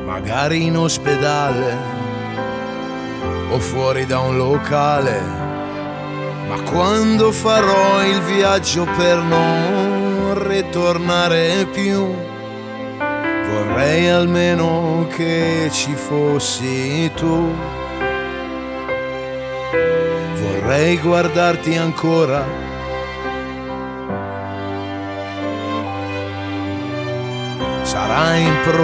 magari in ospedale o fuori da un locale, ma quando farò il viaggio per non ritornare più, vorrei almeno che ci fossi tu. Vorrei guardarti ancora, sarà